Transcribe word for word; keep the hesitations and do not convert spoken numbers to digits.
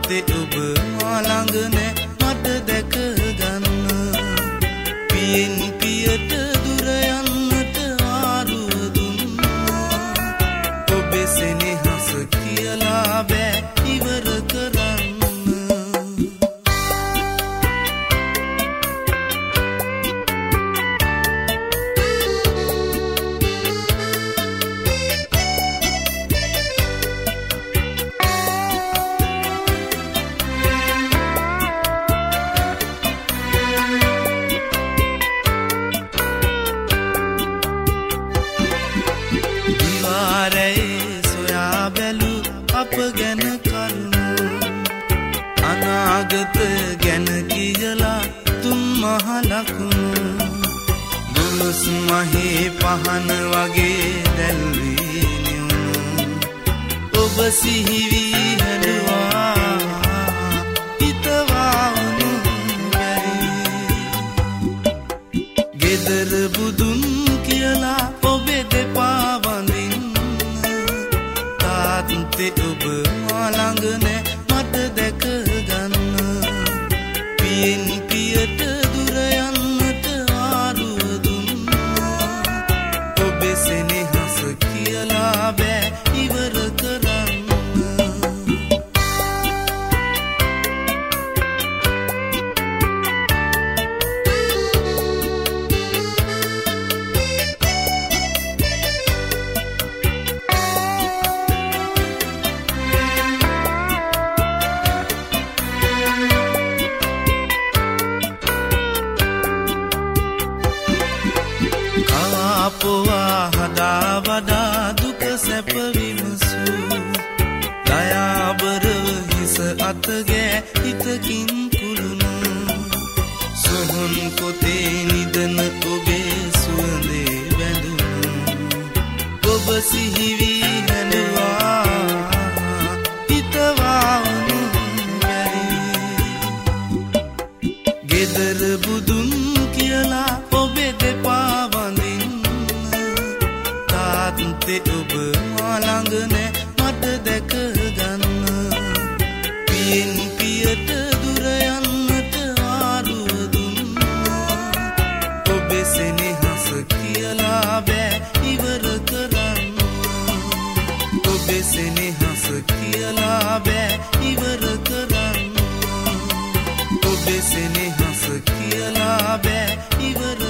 තාත්තේ ඔබ මා ළඟ නෑ මට දැක ගන්න පියෙන් පියට දුර යන්නට ආරුව දුන්නා ඔබේ සෙනෙහස කියලා බෑ ඉවර කරන්න අප ගැන කරුණු අනාගත ගැන කියලා තුන් මහ ලකුණු දුලුස් මහේ පහන වගේ දැල්වී නිවුණු ඔබ සිහිවී හැඬුවා හිතවා වුණු බැරි ගෙදර බුදුන් කියලා ඔබේ දෙපා වඳින්න තාත්තේ ඔබ මා ළඟ නෑ මට දැක ගන්න පියෙන් පියට දුර යන්නට ආරුව දුන්නා ඔබේ සෙනෙහස කියලා බෑ ඉවර කරන්න අපවා හදා වඩා දුක සැප විමසු දයාබරව හිස අතගෑ හිතකින් කුළුණු සොහොන් කොතේ නිදන ඔබේ සුවඳේ වැඳුණු ඔබ සිහිවී හැඬුවා හිතවා වුණු බැරි ගෙදර බුදුන් කියලා ඔබේ දෙපා තාත්තේ ඔබ මා ළඟ නෑ මට දැක ගන්න පියෙන් පියට දුර යන්නට ආරුව දුන්නා ඔබේ සෙනෙහස කියලා බෑ ඉවර කරන්න ඔබේ සෙනෙහස කියලා බෑ ඉවර කරන්න ඔබේ සෙනෙහස කියලා බෑ ඉවර